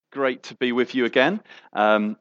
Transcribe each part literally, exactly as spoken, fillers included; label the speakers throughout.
Speaker 1: Great to be with you again. Um,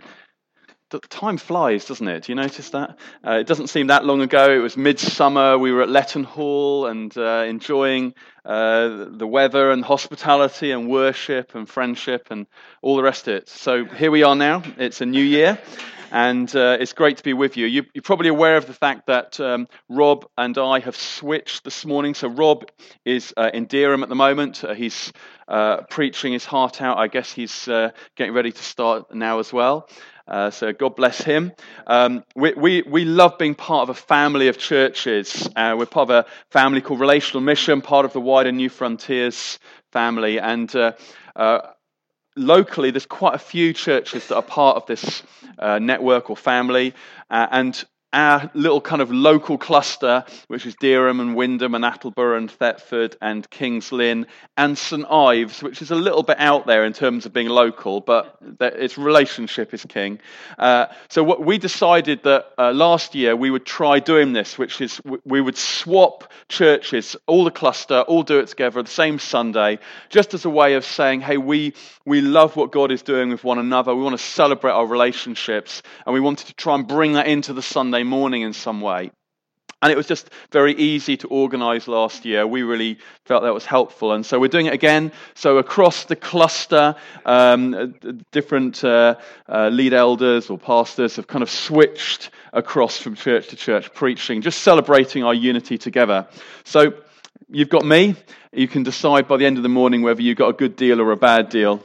Speaker 1: the time flies, doesn't it? Do you notice that? Uh, it doesn't seem that long ago. It was midsummer. We were at Letton Hall and uh, enjoying uh, the weather and hospitality and worship and friendship and all the rest of it. So here we are now. It's a new year. And uh, it's great to be with you. you. You're probably aware of the fact that um, Rob and I have switched this morning. So Rob is uh, in Dereham at the moment. Uh, he's uh, preaching his heart out. I guess he's uh, getting ready to start now as well. Uh, so God bless him. Um, we, we we love being part of a family of churches. Uh, we're part of a family called Relational Mission, part of the wider New Frontiers family. And uh, uh, locally, there's quite a few churches that are part of this uh, network or family. Uh, and our little kind of local cluster, which is Dereham and Wymondham and Attleborough and Thetford and Kings Lynn and St Ives, which is a little bit out there in terms of being local, but its relationship is king. Uh, so what we decided that uh, last year we would try doing this, which is w- we would swap churches, all the cluster, all do it together the same Sunday, just as a way of saying, hey, we we love what God is doing with one another. We want to celebrate our relationships, and we wanted to try and bring that into the Sunday morning in some way. And it was just very easy to organise last year. We really felt that was helpful. And so we're doing it again. So across the cluster, um, different uh, uh, lead elders or pastors have kind of switched across from church to church preaching, just celebrating our unity together. So you've got me. You can decide by the end of the morning whether you got a good deal or a bad deal.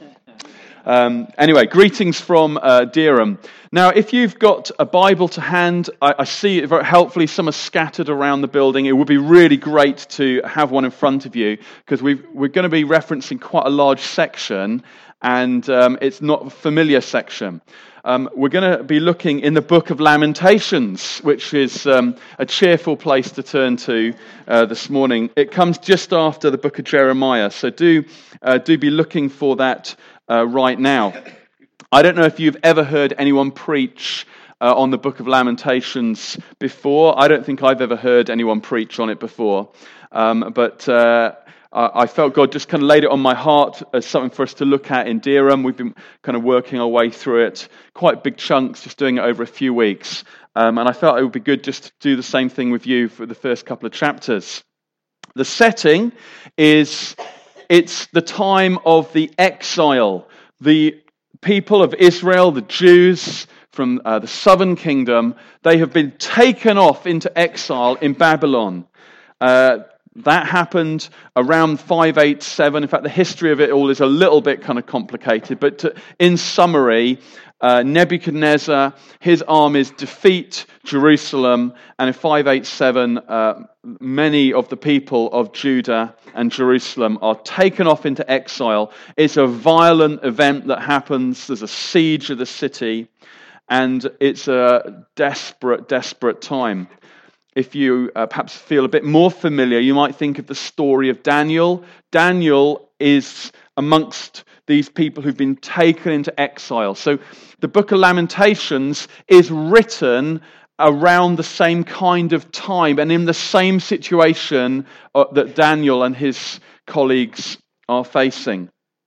Speaker 1: Um, anyway, greetings from uh, Dereham. Now, if you've got a Bible to hand, I, I see it very helpfully. Some are scattered around the building. It would be really great to have one in front of you because we've, we're going to be referencing quite a large section, and um, it's not a familiar section. Um, we're going to be looking in the book of Lamentations, which is um, a cheerful place to turn to uh, this morning. It comes just after the book of Jeremiah, so do uh, do be looking for that uh, right now. I don't know if you've ever heard anyone preach uh, on the book of Lamentations before. I don't think I've ever heard anyone preach on it before, um, but uh, I felt God just kind of laid it on my heart as something for us to look at in Dereham. We've been kind of working our way through it, quite big chunks, just doing it over a few weeks. Um, and I felt it would be good just to do the same thing with you for the first couple of chapters. The setting is, it's the time of the exile. The people of Israel, the Jews from uh, the southern kingdom, they have been taken off into exile in Babylon. Uh, That happened around five eighty-seven. In fact, the history of it all is a little bit kind of complicated. But to, in summary, uh, Nebuchadnezzar, his armies defeat Jerusalem. And in five eighty-seven, uh, many of the people of Judah and Jerusalem are taken off into exile. It's a violent event that happens. There's a siege of the city. And it's a desperate, desperate time. If you uh, perhaps feel a bit more familiar, you might think of the story of Daniel. Daniel is amongst these people who've been taken into exile. So the book of Lamentations is written around the same kind of time and in the same situation uh, that Daniel and his colleagues are facing.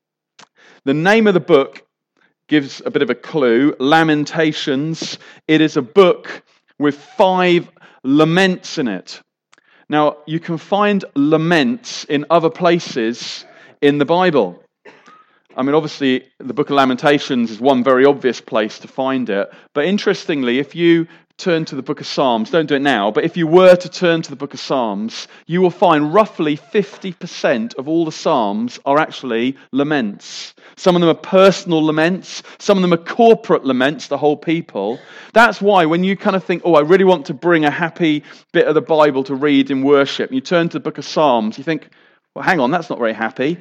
Speaker 1: The name of the book gives a bit of a clue. Lamentations. It is a book with five laments in it. Now, you can find laments in other places in the Bible. I mean, obviously, the book of Lamentations is one very obvious place to find it. But interestingly, if you turn to the book of Psalms, don't do it now, but if you were to turn to the book of Psalms, you will find roughly fifty percent of all the Psalms are actually laments. Some of them are personal laments, some of them are corporate laments, the whole people. That's why when you kind of think, oh, I really want to bring a happy bit of the Bible to read in worship, and you turn to the book of Psalms, you think, well, hang on, that's not very happy.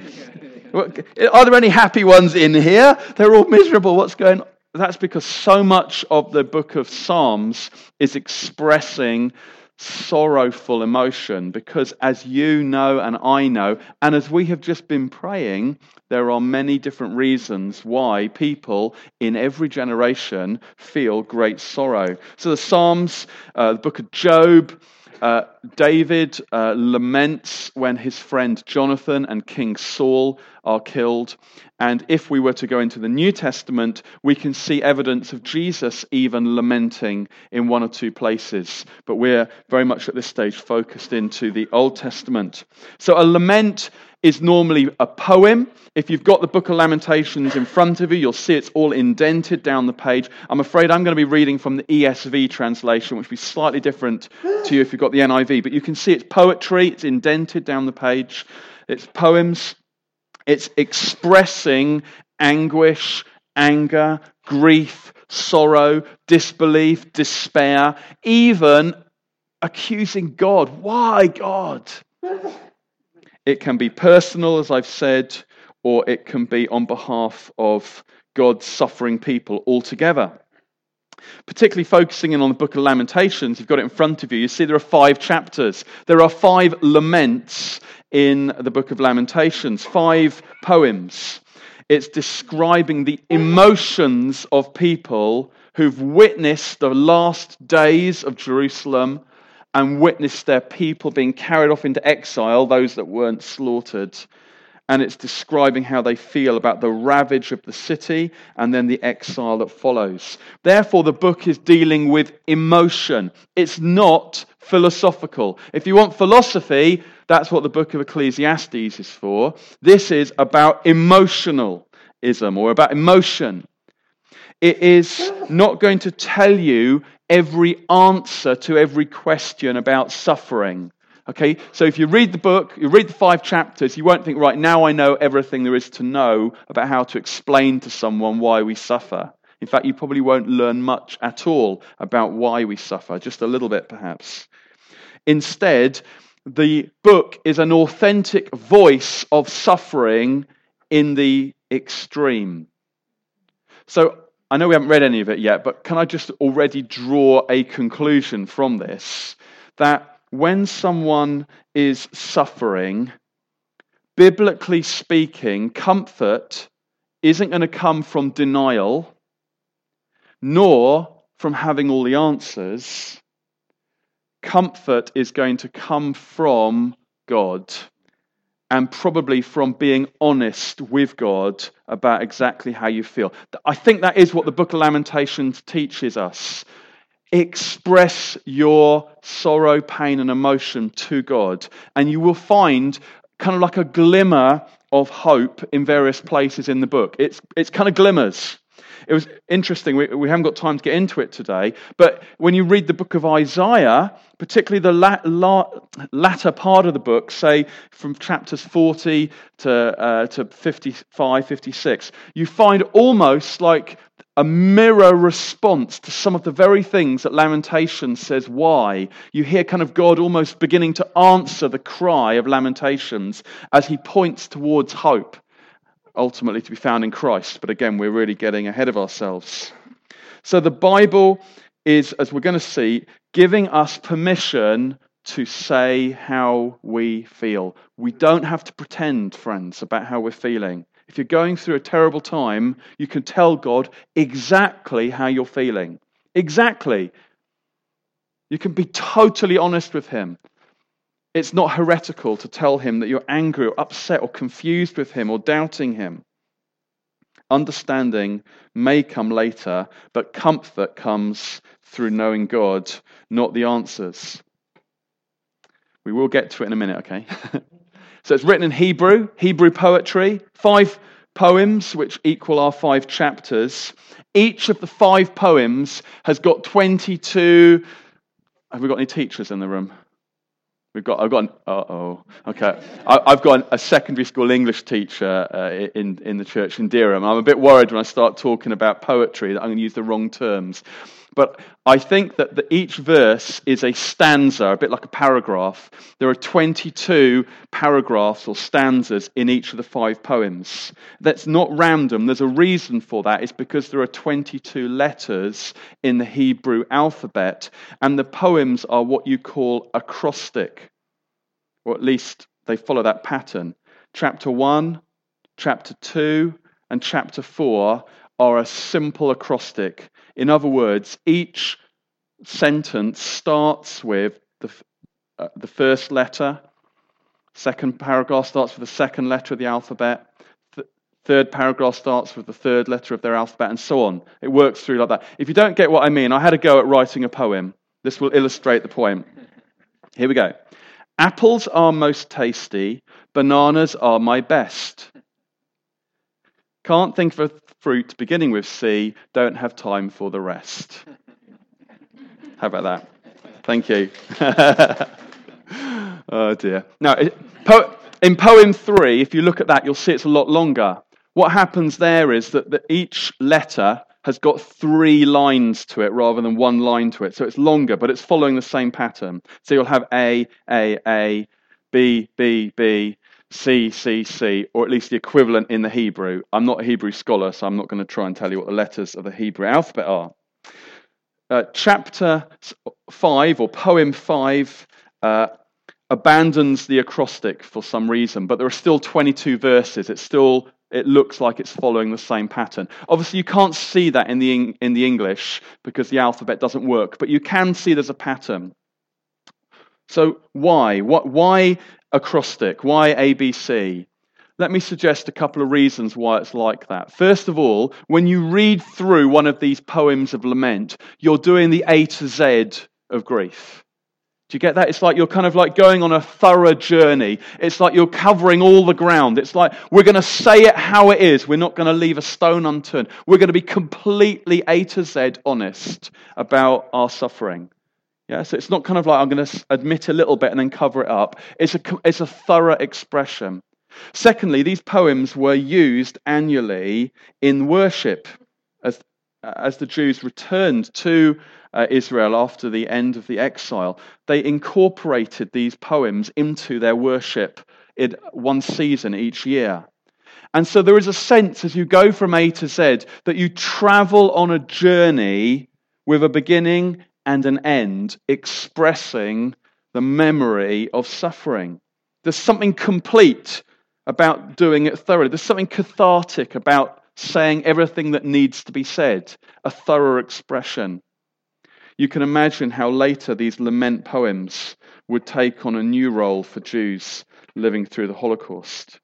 Speaker 1: Are there any happy ones in here? They're all miserable. What's going on? That's because so much of the book of Psalms is expressing sorrowful emotion. Because as you know and I know, and as we have just been praying, there are many different reasons why people in every generation feel great sorrow. So the Psalms, uh, the book of Job, Uh, David uh, laments when his friend Jonathan and King Saul are killed. And if we were to go into the New Testament, we can see evidence of Jesus even lamenting in one or two places. But we're very much at this stage focused into the Old Testament. So a lament is normally a poem. If you've got the Book of Lamentations in front of you, you'll see it's all indented down the page. I'm afraid I'm going to be reading from the E S V translation, which will be slightly different to you if you've got the N I V. But you can see it's poetry, it's indented down the page. It's poems. It's expressing anguish, anger, grief, sorrow, disbelief, despair, even accusing God. Why, God? It can be personal, as I've said, or it can be on behalf of God's suffering people altogether. Particularly focusing in on the Book of Lamentations, you've got it in front of you. You see there are five chapters. There are five laments in the Book of Lamentations, five poems. It's describing the emotions of people who've witnessed the last days of Jerusalem and witnessed their people being carried off into exile, those that weren't slaughtered. And it's describing how they feel about the ravage of the city and then the exile that follows. Therefore, the book is dealing with emotion. It's not philosophical. If you want philosophy, that's what the book of Ecclesiastes is for. This is about emotionalism or about emotion. It is not going to tell you every answer to every question about suffering. Okay, so if you read the book, you read the five chapters, you won't think, right, now I know everything there is to know about how to explain to someone why we suffer. In fact, you probably won't learn much at all about why we suffer, just a little bit perhaps. Instead, the book is an authentic voice of suffering in the extreme. So I know we haven't read any of it yet, but can I just already draw a conclusion from this? That when someone is suffering, biblically speaking, comfort isn't going to come from denial, nor from having all the answers. Comfort is going to come from God, and probably from being honest with God about exactly how you feel. I think that is what the Book of Lamentations teaches us. Express your sorrow, pain, and emotion to God, and you will find kind of like a glimmer of hope in various places in the book. It's it's kind of glimmers. It was interesting. We, we haven't got time to get into it today, but when you read the book of Isaiah, particularly the la, la, latter part of the book, say from chapters forty to uh, to fifty-five, fifty-six, you find almost like a mirror response to some of the very things that Lamentations says why. You hear kind of God almost beginning to answer the cry of Lamentations as he points towards hope, ultimately to be found in Christ. But again, we're really getting ahead of ourselves. So the Bible is, as we're going to see, giving us permission to say how we feel. We don't have to pretend, friends, about how we're feeling. If you're going through a terrible time, you can tell God exactly how you're feeling. Exactly. You can be totally honest with him. It's not heretical to tell him that you're angry or upset or confused with him or doubting him. Understanding may come later, but comfort comes through knowing God, not the answers. We will get to it in a minute, okay? So it's written in Hebrew, Hebrew poetry, five poems which equal our five chapters. Each of the five poems has got twenty-two. Have we got any teachers in the room? We've got. I've got. An, uh-oh. Okay. I, I've got a secondary school English teacher uh, in in the church in Durham. I'm a bit worried when I start talking about poetry that I'm going to use the wrong terms. But I think that the, each verse is a stanza, a bit like a paragraph. There are twenty-two paragraphs or stanzas in each of the five poems. That's not random. There's a reason for that. It's because there are twenty-two letters in the Hebrew alphabet, and the poems are what you call acrostic, or at least they follow that pattern. Chapter one, chapter two, and chapter four are a simple acrostic. In other words, each sentence starts with the, uh, the first letter. Second paragraph starts with the second letter of the alphabet. Th- third paragraph starts with the third letter of their alphabet, and so on. It works through like that. If you don't get what I mean, I had a go at writing a poem. This will illustrate the point. Here we go. Apples are most tasty. Bananas are my best. Can't think of a fruit beginning with C. Don't have time for the rest. How about that? Thank you. Oh dear. Now, in poem three, if you look at that, you'll see it's a lot longer. What happens there is that the, each letter has got three lines to it rather than one line to it. So it's longer, but it's following the same pattern. So you'll have A, A, A, B, B, B, C, C, C, or at least the equivalent in the Hebrew. I'm not a Hebrew scholar, so I'm not going to try and tell you what the letters of the Hebrew alphabet are. Uh, chapter five, or poem five, uh, abandons the acrostic for some reason, but there are still twenty-two verses. It's still, it looks like it's following the same pattern. Obviously, you can't see that in the in the English because the alphabet doesn't work, but you can see there's a pattern. So why? What? Why acrostic? Why A B C? Let me suggest a couple of reasons why it's like that. First of all, when you read through one of these poems of lament, you're doing the A to Z of grief. Do you get that? It's like you're kind of like going on a thorough journey. It's like you're covering all the ground. It's like we're going to say it how it is. We're not going to leave a stone unturned. We're going to be completely A to Z honest about our suffering. Yeah, so it's not kind of like I'm going to admit a little bit and then cover it up. It's a, it's a thorough expression. Secondly, these poems were used annually in worship as, as the Jews returned to uh, Israel after the end of the exile. They incorporated these poems into their worship in one season each year. And so there is a sense as you go from A to Z that you travel on a journey with a beginning and an end, expressing the memory of suffering. There's something complete about doing it thoroughly. There's something cathartic about saying everything that needs to be said, a thorough expression. You can imagine how later these lament poems would take on a new role for Jews living through the Holocaust.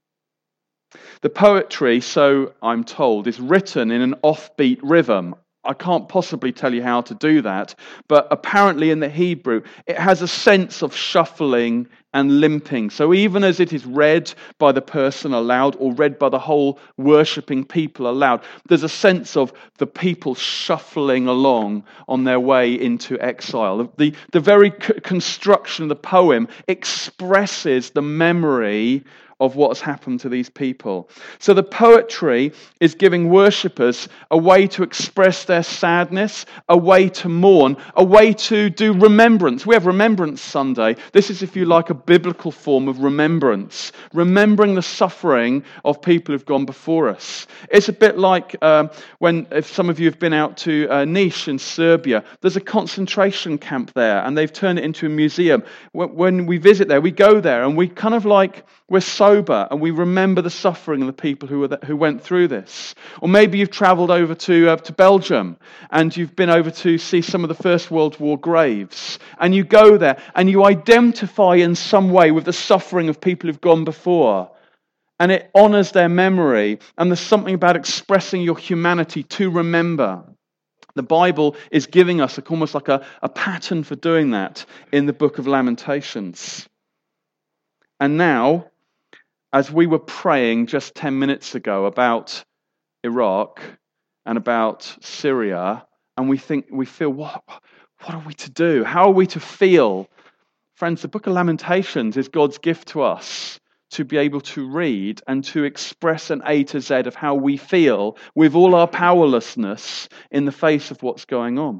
Speaker 1: The poetry, so I'm told, is written in an offbeat rhythm. I can't possibly tell you how to do that, but apparently in the Hebrew, it has a sense of shuffling and limping. So even as it is read by the person aloud or read by the whole worshipping people aloud, there's a sense of the people shuffling along on their way into exile. The, the very c- construction of the poem expresses the memory of what's happened to these people. So the poetry is giving worshippers a way to express their sadness, a way to mourn, a way to do remembrance. We have Remembrance Sunday. This is, if you like, a biblical form of remembrance, remembering the suffering of people who've gone before us. It's a bit like um, when, if some of you have been out to uh, Niš in Serbia, there's a concentration camp there, and they've turned it into a museum. When, when we visit there, we go there, and we kind of like, we're sober and we remember the suffering of the people who were th- who went through this. Or maybe you've travelled over to uh, to Belgium and you've been over to see some of the First World War graves, and you go there and you identify in some way with the suffering of people who've gone before, and it honours their memory, and there's something about expressing your humanity to remember. The Bible is giving us a, almost like a, a pattern for doing that in the book of Lamentations. And now, as we were praying just ten minutes ago about Iraq and about Syria, and we think, we feel, what, what are we to do? How are we to feel? Friends, the book of Lamentations is God's gift to us to be able to read and to express an A to Z of how we feel with all our powerlessness in the face of what's going on.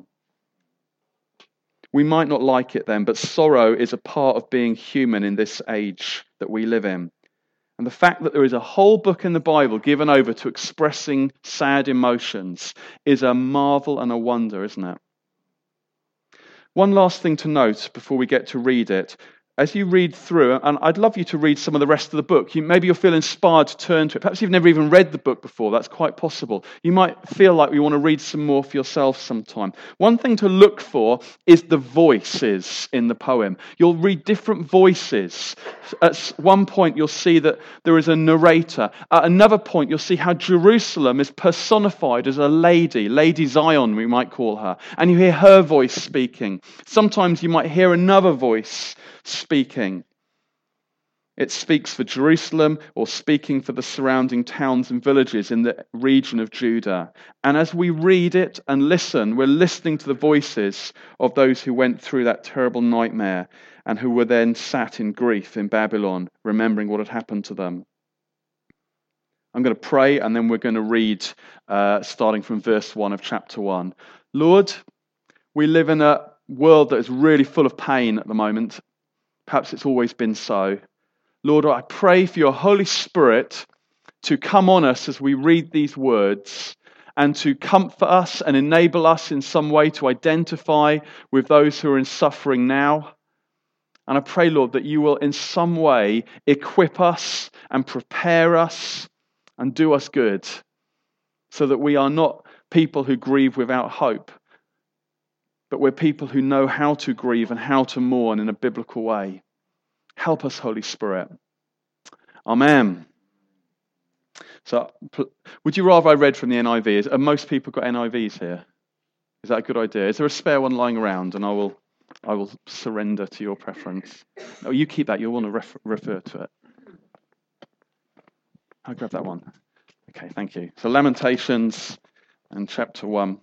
Speaker 1: We might not like it then, but sorrow is a part of being human in this age that we live in. And the fact that there is a whole book in the Bible given over to expressing sad emotions is a marvel and a wonder, isn't it? One last thing to note before we get to read it. as you read through, and I'd love you to read some of the rest of the book. You, maybe you'll feel inspired to turn to it. Perhaps you've never even read the book before. That's quite possible. You might feel like you want to read some more for yourself sometime. One thing to look for is the voices in the poem. You'll read different voices. At one point, you'll see that there is a narrator. At another point, you'll see how Jerusalem is personified as a lady, Lady Zion, we might call her. And you hear her voice speaking. Sometimes you might hear another voice speaking. It speaks for Jerusalem or speaking for the surrounding towns and villages in the region of Judah. And as we read it and listen, we're listening to the voices of those who went through that terrible nightmare and who were then sat in grief in Babylon, remembering what had happened to them. I'm going to pray and then we're going to read uh, starting from verse one of chapter one. Lord, we live in a world that is really full of pain at the moment. Perhaps it's always been so. Lord, I pray for your Holy Spirit to come on us as we read these words and to comfort us and enable us in some way to identify with those who are in suffering now. And I pray, Lord, that you will in some way equip us and prepare us and do us good so that we are not people who grieve without hope, but we're people who know how to grieve and how to mourn in a biblical way. Help us, Holy Spirit. Amen. So, would you rather I read from the N I V? Have most people got N I Vs here? Is that a good idea? Is there a spare one lying around? And I will, I will surrender to your preference. Oh, you keep that. You'll want to refer, refer to it. I'll grab that one. Okay, thank you. So, Lamentations and chapter one.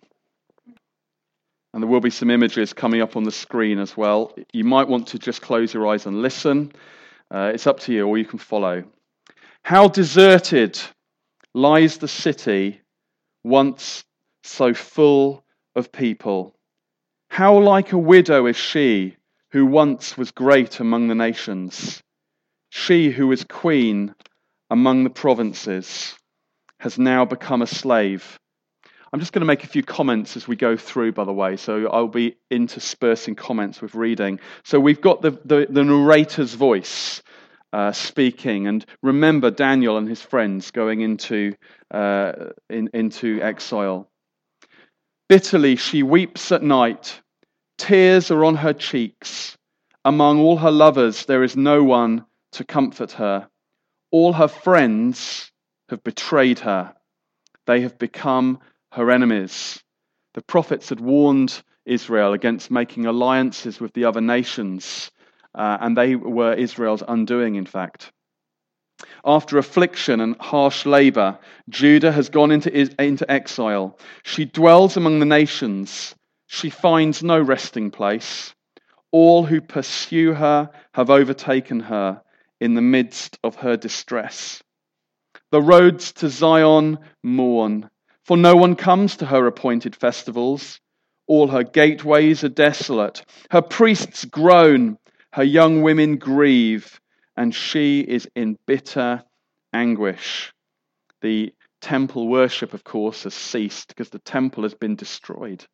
Speaker 1: And there will be some images coming up on the screen as well. You might want to just close your eyes and listen. Uh, it's up to you, or you can follow. How deserted lies the city, once so full of people. How like a widow is she, who once was great among the nations. She who was queen among the provinces has now become a slave. I'm just going to make a few comments as we go through, by the way, so I'll be interspersing comments with reading. So we've got the, the, the narrator's voice uh, speaking, and remember Daniel and his friends going into, uh, in, into exile. Bitterly she weeps at night, tears are on her cheeks. Among all her lovers there is no one to comfort her. All her friends have betrayed her. They have become her enemies. The prophets had warned Israel against making alliances with the other nations, uh, and they were Israel's undoing, in fact. After affliction and harsh labor, Judah has gone into, into exile. She dwells among the nations. She finds no resting place. All who pursue her have overtaken her in the midst of her distress. The roads to Zion mourn, for no one comes to her appointed festivals. All her gateways are desolate. Her priests groan, her young women grieve, and she is in bitter anguish. The temple worship, of course, has ceased because the temple has been destroyed.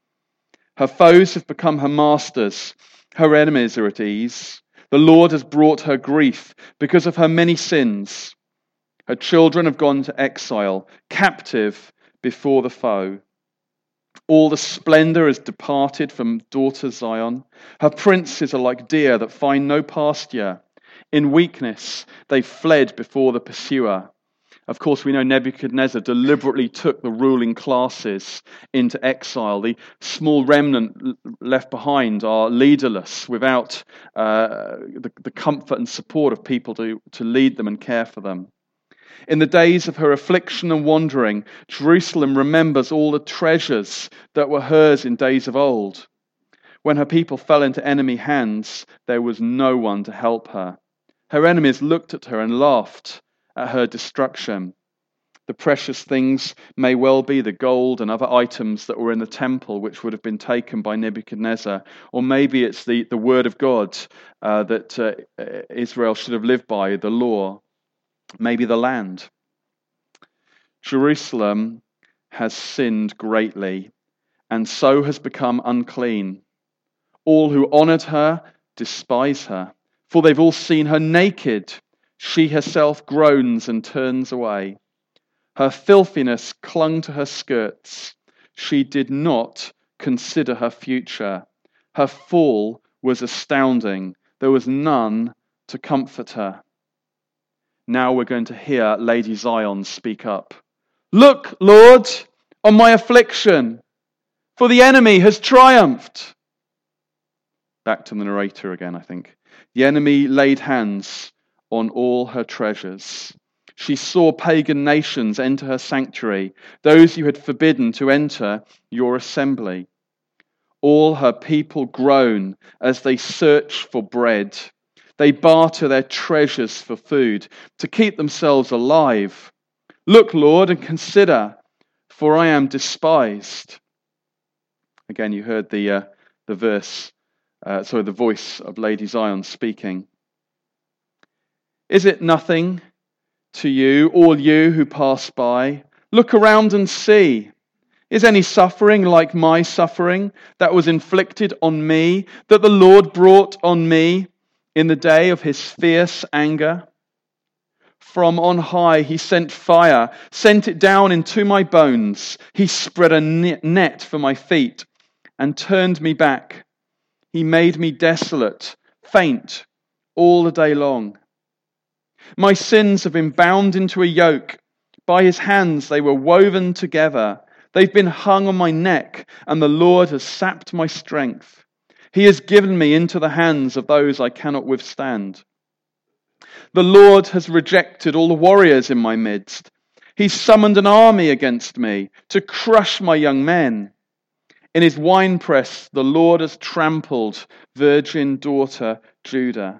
Speaker 1: Her foes have become her masters. Her enemies are at ease. The Lord has brought her grief because of her many sins. Her children have gone to exile, captive before the foe. All the splendor has departed from daughter Zion. Her princes are like deer that find no pasture. In weakness, they fled before the pursuer. Of course, we know Nebuchadnezzar deliberately took the ruling classes into exile. The small remnant left behind are leaderless, without uh, the, the comfort and support of people to, to lead them and care for them. In the days of her affliction and wandering, Jerusalem remembers all the treasures that were hers in days of old. When her people fell into enemy hands, there was no one to help her. Her enemies looked at her and laughed at her destruction. The precious things may well be the gold and other items that were in the temple, which would have been taken by Nebuchadnezzar. Or maybe it's the, the word of God uh, that uh, Israel should have lived by, the law. Maybe the land. Jerusalem has sinned greatly, and so has become unclean. All who honored her despise her. for they've all seen her naked. She herself groans and turns away. Her filthiness clung to her skirts. She did not consider her future. Her fall was astounding. There was none to comfort her. Now we're going to hear Lady Zion speak up. Look, Lord, on my affliction, for the enemy has triumphed. Back to the narrator again, I think. The enemy laid hands on all her treasures. She saw pagan nations enter her sanctuary, those you had forbidden to enter your assembly. All her people groan as they search for bread. They barter their treasures for food to keep themselves alive. Look, Lord, and consider, for I am despised. Again, you heard the uh, the verse, uh, sorry, the voice of Lady Zion speaking. Is it nothing to you, all you who pass by? Look around and see. Is any suffering like my suffering that was inflicted on me, that the Lord brought on me in the day of his fierce anger? From on high he sent fire, sent it down into my bones. He spread a net for my feet and turned me back. He made me desolate, faint all the day long. My sins have been bound into a yoke. By his hands they were woven together. They've been hung on my neck, and the Lord has sapped my strength. He has given me into the hands of those I cannot withstand. The Lord has rejected all the warriors in my midst. He's summoned an army against me to crush my young men. In his winepress, the Lord has trampled virgin daughter Judah.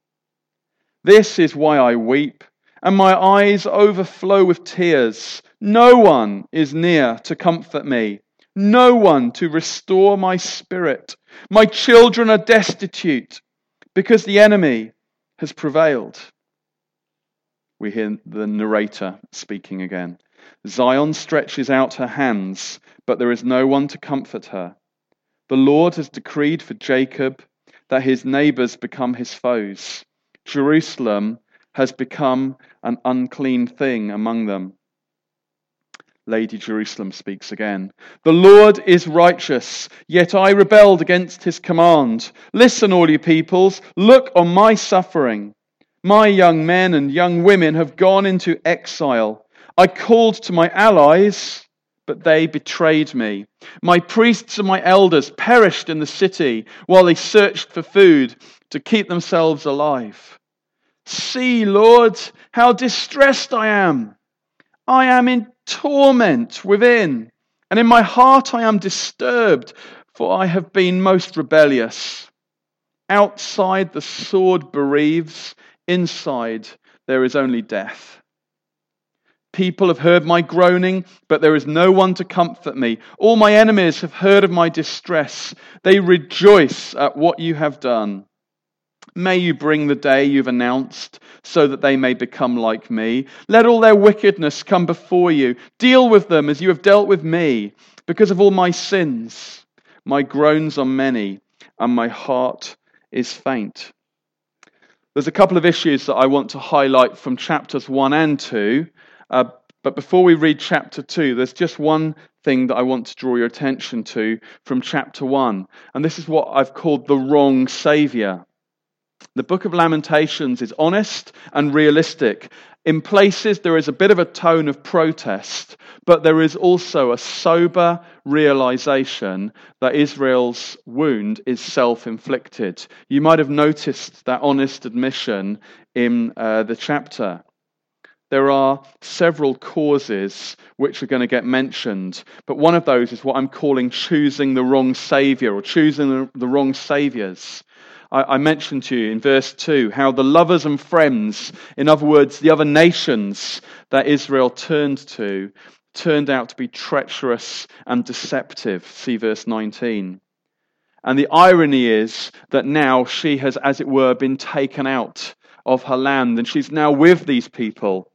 Speaker 1: This is why I weep, and my eyes overflow with tears. No one is near to comfort me, no one to restore my spirit. My children are destitute because the enemy has prevailed. We hear the narrator speaking again. Zion stretches out her hands, but there is no one to comfort her. The Lord has decreed for Jacob that his neighbors become his foes. Jerusalem has become an unclean thing among them. Lady Jerusalem speaks again. The Lord is righteous, yet I rebelled against his command. Listen, all you peoples, look on my suffering. My young men and young women have gone into exile. I called to my allies, but they betrayed me. My priests and my elders perished in the city while they searched for food to keep themselves alive. See, Lord, how distressed I am. I am in torment within, and in my heart I am disturbed, for I have been most rebellious. Outside the sword bereaves, inside there is only death. People have heard my groaning, but there is no one to comfort me. All my enemies have heard of my distress. They rejoice at what you have done. May you bring the day you've announced, so that they may become like me. Let all their wickedness come before you. Deal with them as you have dealt with me, because of all my sins. My groans are many, and my heart is faint. There's a couple of issues that I want to highlight from chapters one and two. Uh, but before we read chapter two, there's just one thing that I want to draw your attention to from chapter one. And this is what I've called the wrong saviour. The book of Lamentations is honest and realistic. In places, there is a bit of a tone of protest, but there is also a sober realization that Israel's wound is self-inflicted. You might have noticed that honest admission in uh, the chapter. There are several causes which are going to get mentioned, but one of those is what I'm calling choosing the wrong saviour or choosing the, the wrong saviours. I mentioned to you in verse two how the lovers and friends, in other words, the other nations that Israel turned to, turned out to be treacherous and deceptive. See verse nineteen. And the irony is that now she has, as it were, been taken out of her land, and she's now with these people.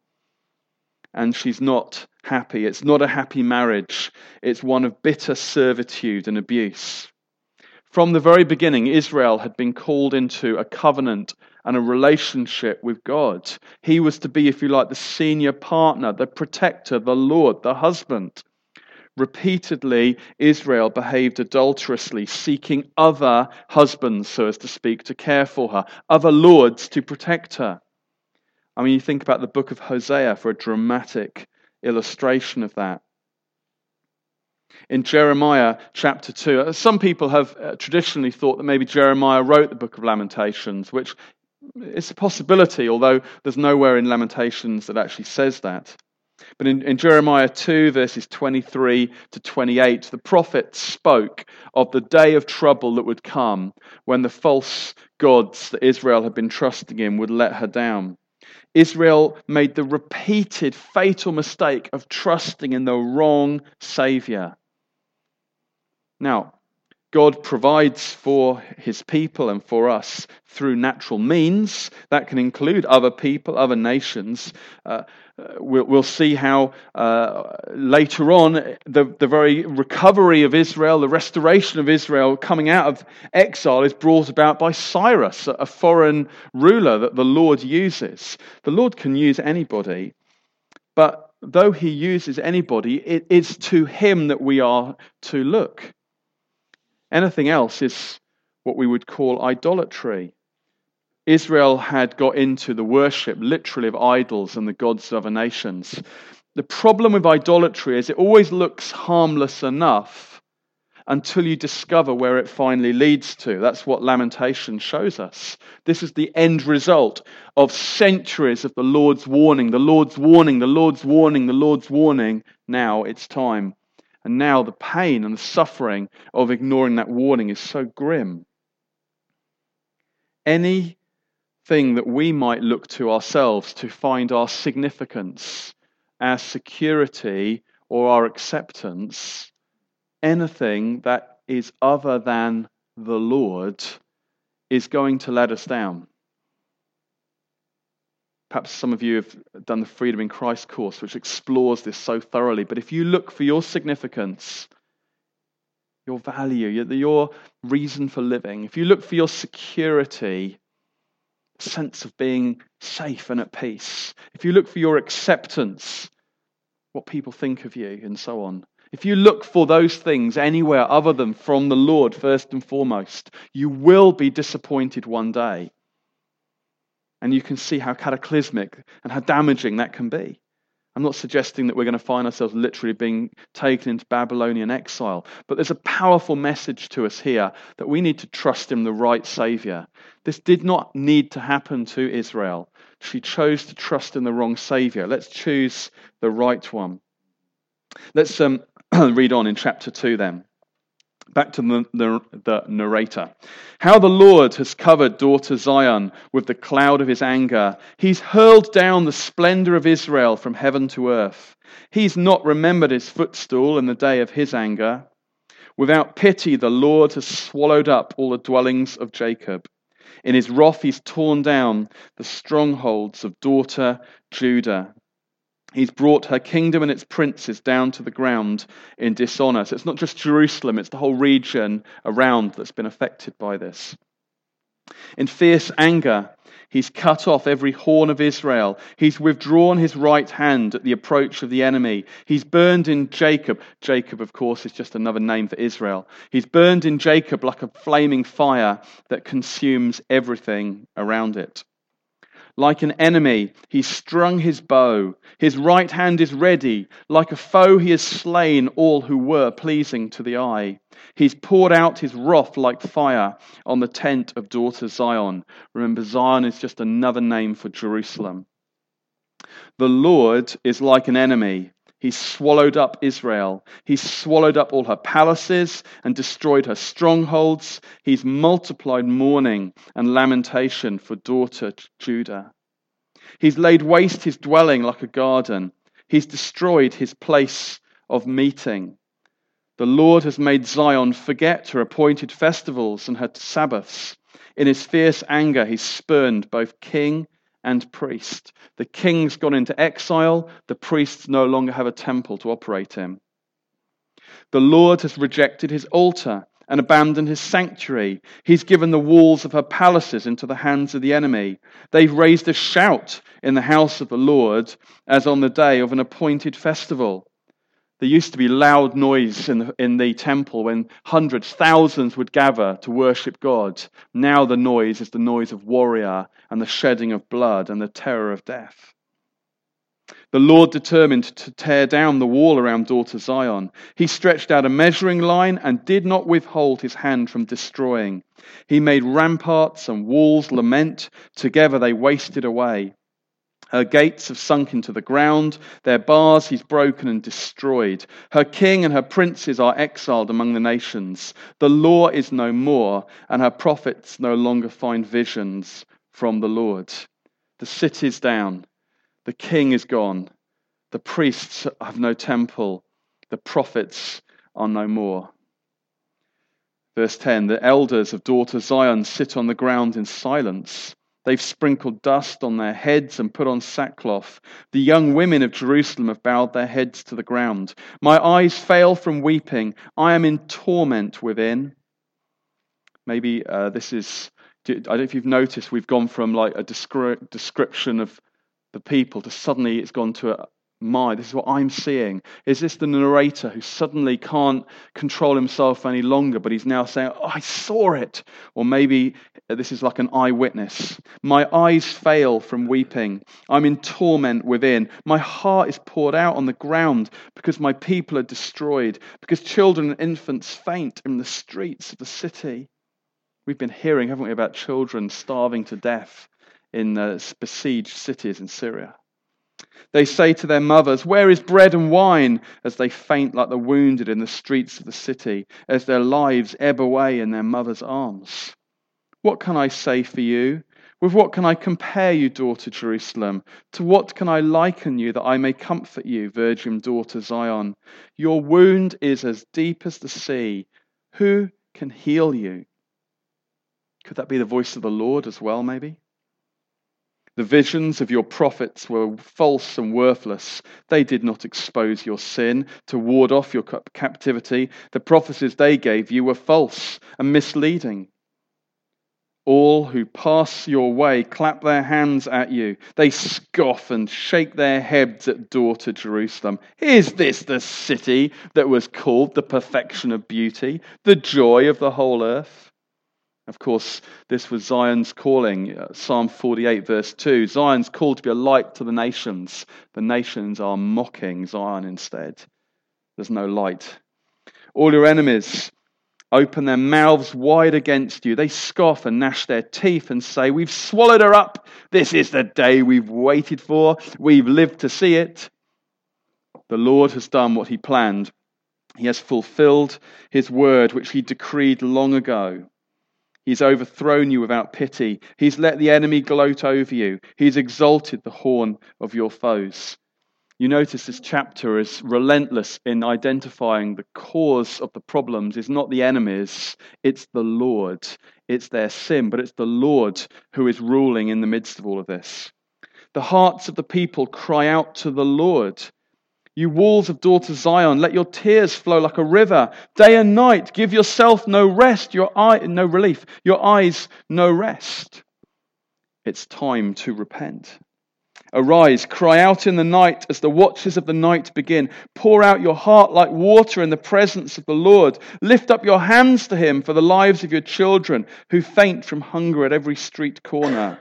Speaker 1: And she's not happy. It's not a happy marriage. It's one of bitter servitude and abuse. From the very beginning, Israel had been called into a covenant and a relationship with God. He was to be, if you like, the senior partner, the protector, the Lord, the husband. Repeatedly, Israel behaved adulterously, seeking other husbands, so as to speak, to care for her, other lords to protect her. I mean, you think about the book of Hosea for a dramatic illustration of that. In Jeremiah chapter two, some people have traditionally thought that maybe Jeremiah wrote the book of Lamentations, which is a possibility, although there's nowhere in Lamentations that actually says that. But in, in Jeremiah two, verses twenty-three to twenty-eight, the prophet spoke of the day of trouble that would come when the false gods that Israel had been trusting in would let her down. Israel made the repeated fatal mistake of trusting in the wrong Saviour. Now, God provides for his people and for us through natural means. That can include other people, other nations. Uh, we'll, we'll see how uh, later on the, the very recovery of Israel, the restoration of Israel coming out of exile is brought about by Cyrus, a foreign ruler that the Lord uses. The Lord can use anybody, but though he uses anybody, it is to him that we are to look. Anything else is what we would call idolatry. Israel had got into the worship, literally, of idols and the gods of other nations. The problem with idolatry is it always looks harmless enough until you discover where it finally leads to. That's what Lamentation shows us. This is the end result of centuries of the Lord's warning, the Lord's warning, the Lord's warning, the Lord's warning. Now it's time. And now the pain and the suffering of ignoring that warning is so grim. Anything that we might look to ourselves to find our significance, our security, or our acceptance, anything that is other than the Lord is going to let us down. Perhaps some of you have done the Freedom in Christ course, which explores this so thoroughly. But if you look for your significance, your value, your reason for living, if you look for your security, sense of being safe and at peace, if you look for your acceptance, what people think of you, and so on, if you look for those things anywhere other than from the Lord first and foremost, you will be disappointed one day. And you can see how cataclysmic and how damaging that can be. I'm not suggesting that we're going to find ourselves literally being taken into Babylonian exile, but there's a powerful message to us here that we need to trust in the right Saviour. This did not need to happen to Israel. She chose to trust in the wrong Saviour. Let's choose the right one. Let's um, read on in chapter two then. Back to the, the, the narrator. How the Lord has covered daughter Zion with the cloud of his anger. He's hurled down the splendor of Israel from heaven to earth. He's not remembered his footstool in the day of his anger. Without pity, the Lord has swallowed up all the dwellings of Jacob. In his wrath, he's torn down the strongholds of daughter Judah. He's brought her kingdom and its princes down to the ground in dishonor. So it's not just Jerusalem, it's the whole region around that's been affected by this. In fierce anger, he's cut off every horn of Israel. He's withdrawn his right hand at the approach of the enemy. He's burned in Jacob. Jacob, of course, is just another name for Israel. He's burned in Jacob like a flaming fire that consumes everything around it. Like an enemy, he's strung his bow. His right hand is ready. Like a foe, he has slain all who were pleasing to the eye. He's poured out his wrath like fire on the tent of daughter Zion. Remember, Zion is just another name for Jerusalem. The Lord is like an enemy. He's swallowed up Israel. He's swallowed up all her palaces and destroyed her strongholds. He's multiplied mourning and lamentation for daughter Judah. He's laid waste his dwelling like a garden. He's destroyed his place of meeting. The Lord has made Zion forget her appointed festivals and her Sabbaths. In his fierce anger, he's spurned both king and priest. The king's gone into exile. The priests no longer have a temple to operate in. The Lord has rejected his altar and abandoned his sanctuary. He's given the walls of her palaces into the hands of the enemy. They've raised a shout in the house of the Lord as on the day of an appointed festival. There used to be loud noise in the, in the temple when hundreds, thousands would gather to worship God. Now the noise is the noise of warrior and the shedding of blood and the terror of death. The Lord determined to tear down the wall around daughter Zion. He stretched out a measuring line and did not withhold his hand from destroying. He made ramparts and walls lament. Together they wasted away. Her gates have sunk into the ground. Their bars he's broken and destroyed. Her king and her princes are exiled among the nations. The law is no more, and her prophets no longer find visions from the Lord. The city's down. The king is gone. The priests have no temple. The prophets are no more. Verse ten, the elders of daughter Zion sit on the ground in silence. They've sprinkled dust on their heads and put on sackcloth. The young women of Jerusalem have bowed their heads to the ground. My eyes fail from weeping. I am in torment within. Maybe uh, this is, I don't know if you've noticed, we've gone from like a descri- description of the people to suddenly it's gone to a, my, this is what I'm seeing. Is this the narrator who suddenly can't control himself any longer, but he's now saying, oh, I saw it. Or maybe this is like an eyewitness. My eyes fail from weeping. I'm in torment within. My heart is poured out on the ground because my people are destroyed, because children and infants faint in the streets of the city. We've been hearing, haven't we, about children starving to death in uh, besieged cities in Syria. They say to their mothers, where is bread and wine? As they faint like the wounded in the streets of the city, as their lives ebb away in their mothers' arms. What can I say for you? With what can I compare you, daughter Jerusalem? To what can I liken you that I may comfort you, virgin daughter Zion? Your wound is as deep as the sea. Who can heal you? Could that be the voice of the Lord as well, maybe? The visions of your prophets were false and worthless. They did not expose your sin to ward off your captivity. The prophecies they gave you were false and misleading. All who pass your way clap their hands at you. They scoff and shake their heads at daughter Jerusalem. Is this the city that was called the perfection of beauty, the joy of the whole earth? Of course, this was Zion's calling. Psalm forty-eight, verse two. Zion's called to be a light to the nations. The nations are mocking Zion instead. There's no light. All your enemies open their mouths wide against you. They scoff and gnash their teeth and say, we've swallowed her up. This is the day we've waited for. We've lived to see it. The Lord has done what he planned. He has fulfilled his word, which he decreed long ago. He's overthrown you without pity. He's let the enemy gloat over you. He's exalted the horn of your foes. You notice this chapter is relentless in identifying the cause of the problems is not the enemies, it's the Lord. It's their sin, but it's the Lord who is ruling in the midst of all of this. The hearts of the people cry out to the Lord. You walls of daughter Zion, let your tears flow like a river. Day and night, give yourself no rest, your eye, no relief, your eyes no rest. It's time to repent. Arise, cry out in the night as the watches of the night begin. Pour out your heart like water in the presence of the Lord. Lift up your hands to him for the lives of your children who faint from hunger at every street corner.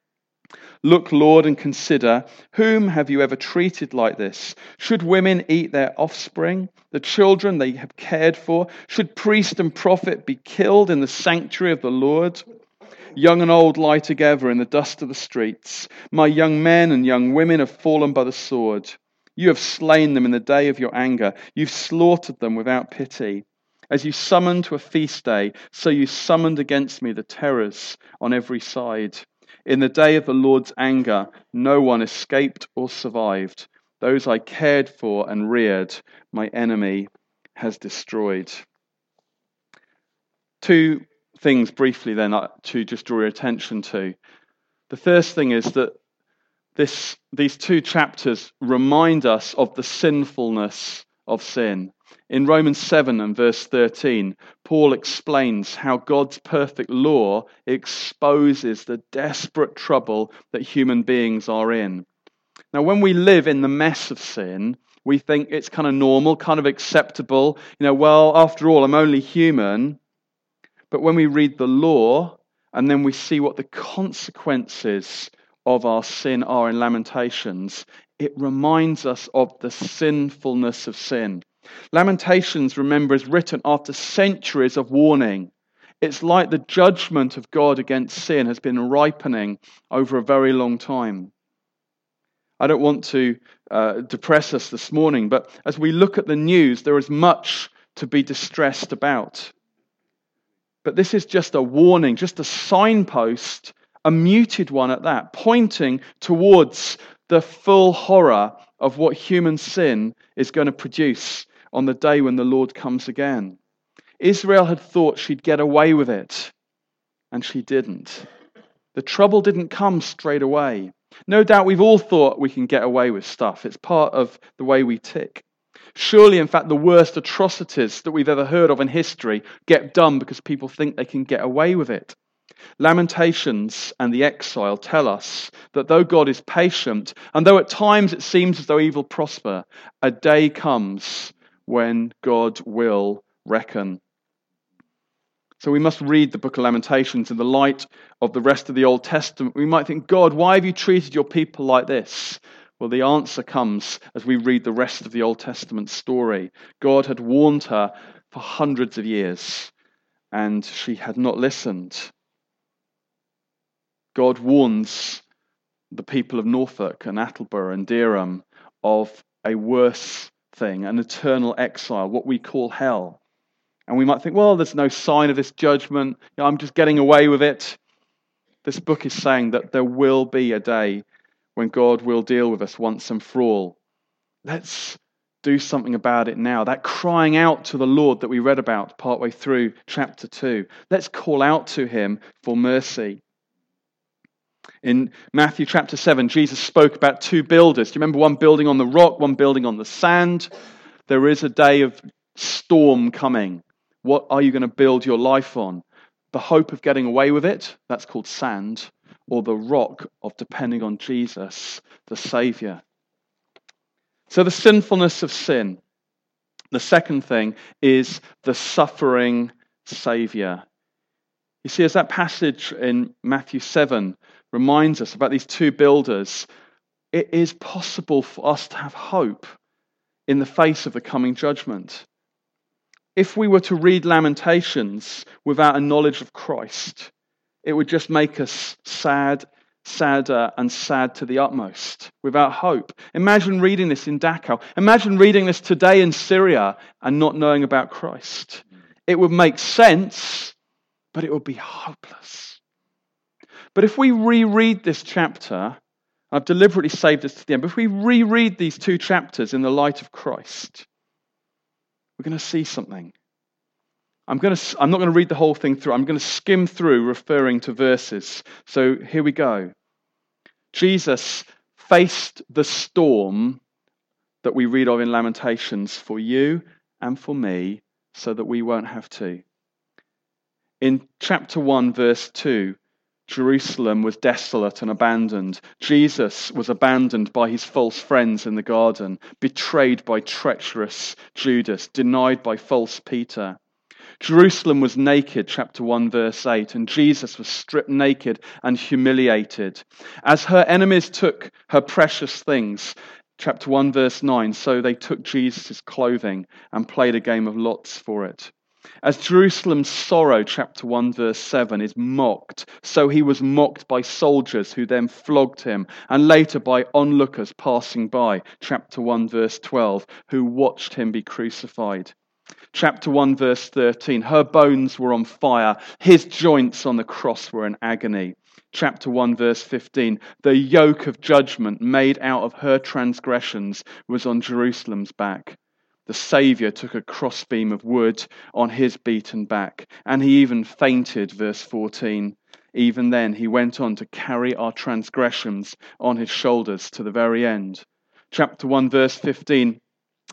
Speaker 1: Look, Lord, and consider, whom have you ever treated like this? Should women eat their offspring, the children they have cared for? Should priest and prophet be killed in the sanctuary of the Lord? Young and old lie together in the dust of the streets. My young men and young women have fallen by the sword. You have slain them in the day of your anger. You've slaughtered them without pity. As you summoned to a feast day, so you summoned against me the terrors on every side. In the day of the Lord's anger, no one escaped or survived. Those I cared for and reared, my enemy has destroyed. Two things briefly then to just draw your attention to. The first thing is that this, these two chapters remind us of the sinfulness of sin. In Romans seven and verse thirteen, Paul explains how God's perfect law exposes the desperate trouble that human beings are in. Now, when we live in the mess of sin, we think it's kind of normal, kind of acceptable. You know, well, after all, I'm only human. But when we read the law and then we see what the consequences of our sin are in Lamentations, it reminds us of the sinfulness of sin. Lamentations, remember, is written after centuries of warning. It's like the judgment of God against sin has been ripening over a very long time. I don't want to uh, depress us this morning, but as we look at the news, there is much to be distressed about. But this is just a warning, just a signpost, a muted one at that, pointing towards the full horror of what human sin is going to produce on the day when the Lord comes again. Israel had thought she'd get away with it, and she didn't. The trouble didn't come straight away. No doubt we've all thought we can get away with stuff. It's part of the way we tick. Surely, in fact, the worst atrocities that we've ever heard of in history get done because people think they can get away with it. Lamentations and the exile tell us that though God is patient, and though at times it seems as though evil prosper, a day comes when God will reckon. So we must read the book of Lamentations in the light of the rest of the Old Testament. We might think, God, why have you treated your people like this? Well, the answer comes as we read the rest of the Old Testament story. God had warned her for hundreds of years, and she had not listened. God warns the people of Norfolk and Attleborough and Dereham of a worse thing, an eternal exile, what we call hell. And we might think, well, there's no sign of this judgment. You know, I'm just getting away with it. This book is saying that there will be a day when God will deal with us once and for all. Let's do something about it now. That crying out to the Lord that we read about partway through chapter two. Let's call out to him for mercy. In Matthew chapter seven, Jesus spoke about two builders. Do you remember one building on the rock, one building on the sand? There is a day of storm coming. What are you going to build your life on? The hope of getting away with it, that's called sand, or the rock of depending on Jesus, the Saviour. So the sinfulness of sin. The second thing is the suffering Saviour. You see, as that passage in Matthew seven reminds us about these two builders, it is possible for us to have hope in the face of the coming judgment. If we were to read Lamentations without a knowledge of Christ, it would just make us sad, sadder, and sad to the utmost, without hope. Imagine reading this in Dachau. Imagine reading this today in Syria and not knowing about Christ. It would make sense, but it would be hopeless. But if we reread this chapter, I've deliberately saved this to the end, but if we reread these two chapters in the light of Christ, we're going to see something. I'm going to, I'm not going to read the whole thing through. I'm going to skim through referring to verses. So here we go. Jesus faced the storm that we read of in Lamentations for you and for me so that we won't have to. In chapter one, verse two, Jerusalem was desolate and abandoned. Jesus was abandoned by his false friends in the garden, betrayed by treacherous Judas, denied by false Peter. Jerusalem was naked, chapter one, verse eight, and Jesus was stripped naked and humiliated. As her enemies took her precious things, chapter one, verse nine, so they took Jesus' clothing and played a game of lots for it. As Jerusalem's sorrow, chapter one, verse seven, is mocked, so he was mocked by soldiers who then flogged him, and later by onlookers passing by, chapter one, verse twelve, who watched him be crucified. Chapter one, verse thirteen, her bones were on fire, his joints on the cross were in agony. Chapter one, verse fifteen, the yoke of judgment made out of her transgressions was on Jerusalem's back. The Saviour took a crossbeam of wood on his beaten back, and he even fainted, verse fourteen. Even then, he went on to carry our transgressions on his shoulders to the very end. Chapter one, verse fifteen,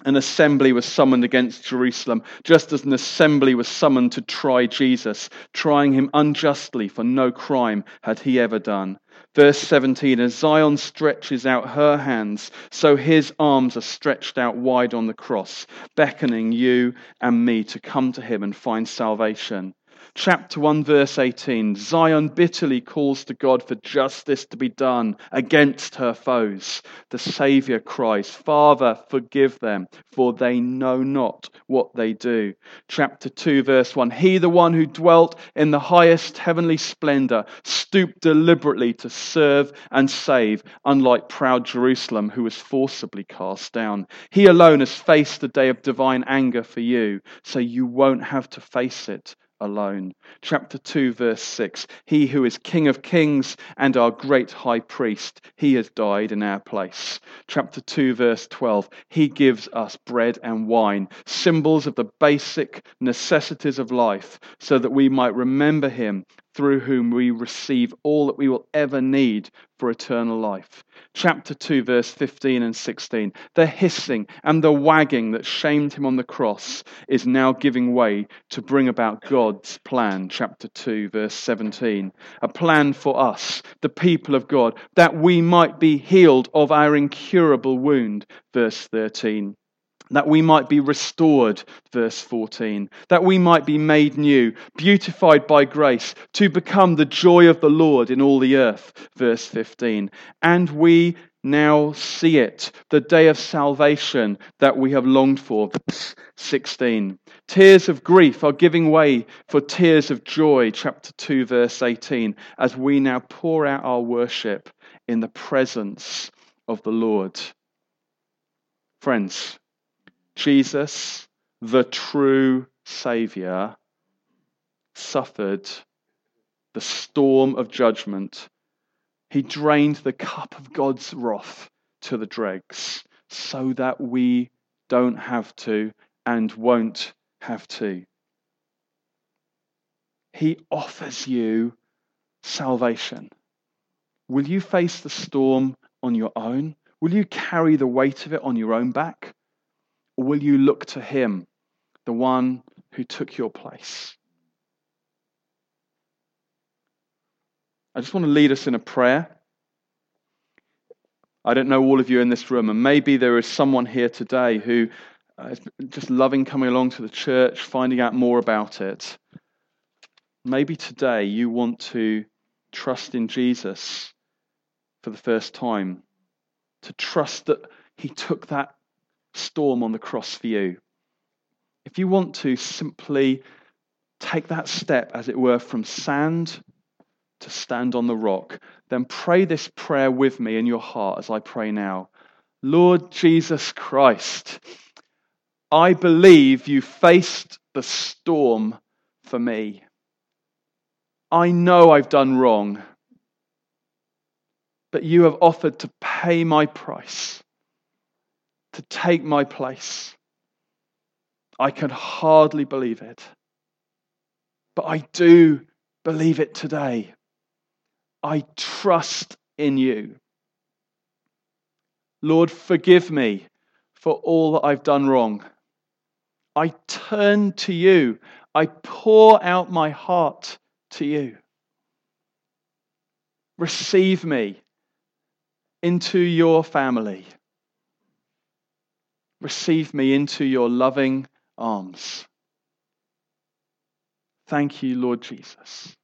Speaker 1: An assembly was summoned against Jerusalem, just as an assembly was summoned to try Jesus, trying him unjustly for no crime had he ever done. Verse seventeen, as Zion stretches out her hands, so his arms are stretched out wide on the cross, beckoning you and me to come to him and find salvation. Chapter one, verse eighteen, Zion bitterly calls to God for justice to be done against her foes. The Saviour cries, Father, forgive them, for they know not what they do. Chapter two, verse one, He, the one who dwelt in the highest heavenly splendour, stooped deliberately to serve and save, unlike proud Jerusalem, who was forcibly cast down. He alone has faced the day of divine anger for you, so you won't have to face it alone. Chapter two, verse six, He who is King of kings and our great high priest, he has died in our place. Chapter two, verse twelve, He gives us bread and wine, symbols of the basic necessities of life, so that we might remember him, through whom we receive all that we will ever need for eternal life. Chapter two, verse fifteen and sixteen. The hissing and the wagging that shamed him on the cross is now giving way to bring about God's plan. Chapter two, verse seventeen. A plan for us, the people of God, that we might be healed of our incurable wound. Verse thirteen. That we might be restored, verse fourteen, that we might be made new, beautified by grace, to become the joy of the Lord in all the earth, verse fifteen. And we now see it, the day of salvation that we have longed for, verse sixteen. Tears of grief are giving way for tears of joy, chapter two, verse eighteen, as we now pour out our worship in the presence of the Lord. Friends, Jesus, the true Saviour, suffered the storm of judgment. He drained the cup of God's wrath to the dregs so that we don't have to and won't have to. He offers you salvation. Will you face the storm on your own? Will you carry the weight of it on your own back? Or will you look to him, the one who took your place? I just want to lead us in a prayer. I don't know all of you in this room, and maybe there is someone here today who uh, is just loving coming along to the church, finding out more about it. Maybe today you want to trust in Jesus for the first time, to trust that he took that storm on the cross for you. If you want to simply take that step, as it were, from sand to stand on the rock, then pray this prayer with me in your heart as I pray now. Lord Jesus Christ, I believe you faced the storm for me. I know I've done wrong, but you have offered to pay my price, to take my place. I can hardly believe it, but I do believe it today. I trust in you. Lord, forgive me for all that I've done wrong. I turn to you. I pour out my heart to you. Receive me into your family. Receive me into your loving arms. Thank you, Lord Jesus.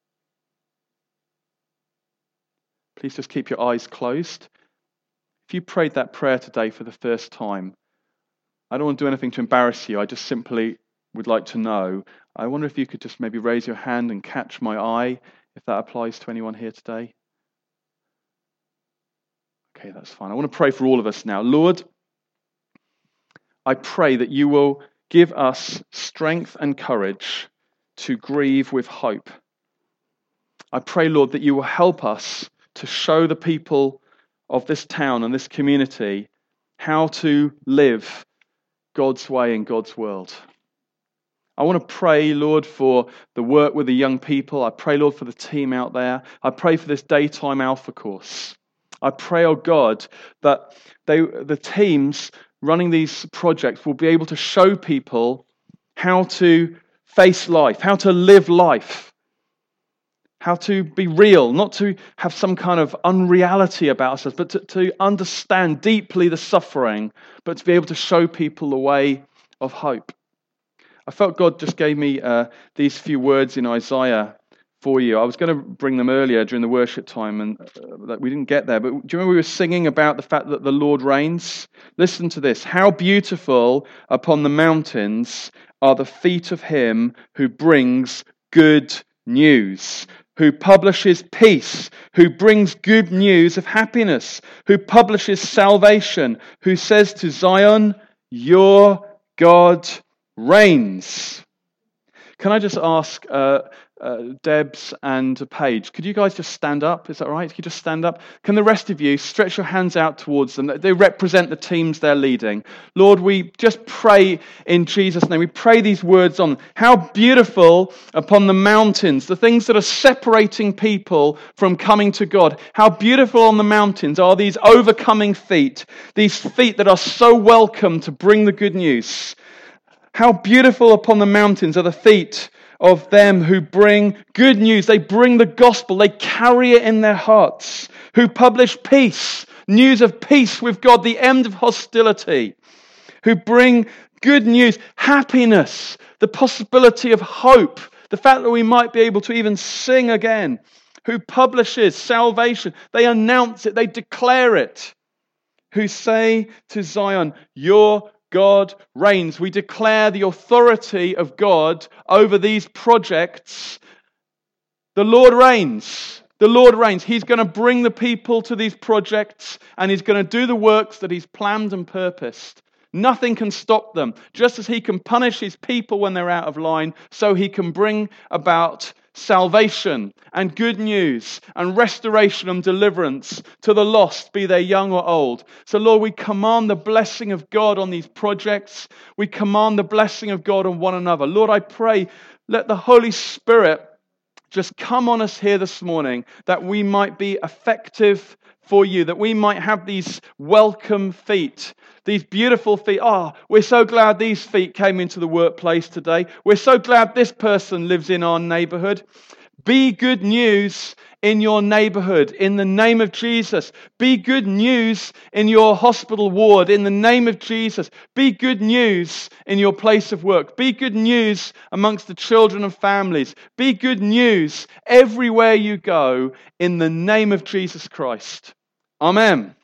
Speaker 1: Please just keep your eyes closed. If you prayed that prayer today for the first time, I don't want to do anything to embarrass you. I just simply would like to know. I wonder if you could just maybe raise your hand and catch my eye, if that applies to anyone here today. Okay, that's fine. I want to pray for all of us now. Lord, I pray that you will give us strength and courage to grieve with hope. I pray, Lord, that you will help us to show the people of this town and this community how to live God's way in God's world. I want to pray, Lord, for the work with the young people. I pray, Lord, for the team out there. I pray for this daytime Alpha course. I pray, oh God, that they, the teams running these projects, will be able to show people how to face life, how to live life, how to be real, not to have some kind of unreality about ourselves, but to, to understand deeply the suffering, but to be able to show people the way of hope. I felt God just gave me uh, these few words in Isaiah for you. I was going to bring them earlier during the worship time, and uh, we didn't get there. But do you remember we were singing about the fact that the Lord reigns? Listen to this. How beautiful upon the mountains are the feet of him who brings good news, who publishes peace, who brings good news of happiness, who publishes salvation, who says to Zion, your God reigns. Can I just ask uh, uh, Debs and Paige, could you guys just stand up? Is that right? Could you just stand up? Can the rest of you stretch your hands out towards them? They represent the teams they're leading. Lord, we just pray in Jesus' name. We pray these words on how beautiful upon the mountains, the things that are separating people from coming to God. How beautiful on the mountains are these overcoming feet, these feet that are so welcome to bring the good news. How beautiful upon the mountains are the feet of them who bring good news. They bring the gospel. They carry it in their hearts. Who publish peace, news of peace with God, the end of hostility. Who bring good news, happiness, the possibility of hope, the fact that we might be able to even sing again. Who publishes salvation. They announce it. They declare it. Who say to Zion, your God reigns. We declare the authority of God over these projects. The Lord reigns. The Lord reigns. He's going to bring the people to these projects, and He's going to do the works that He's planned and purposed. Nothing can stop them. Just as He can punish His people when they're out of line, so He can bring about salvation and good news and restoration and deliverance to the lost, be they young or old. So Lord, we command the blessing of God on these projects. We command the blessing of God on one another. Lord, I pray, let the Holy Spirit just come on us here this morning, that we might be effective for you, that we might have these welcome feet, these beautiful feet. Oh, we're so glad these feet came into the workplace today. We're so glad this person lives in our neighborhood. Be good news in your neighborhood in the name of Jesus. Be good news in your hospital ward in the name of Jesus. Be good news in your place of work. Be good news amongst the children and families. Be good news everywhere you go in the name of Jesus Christ. Amen.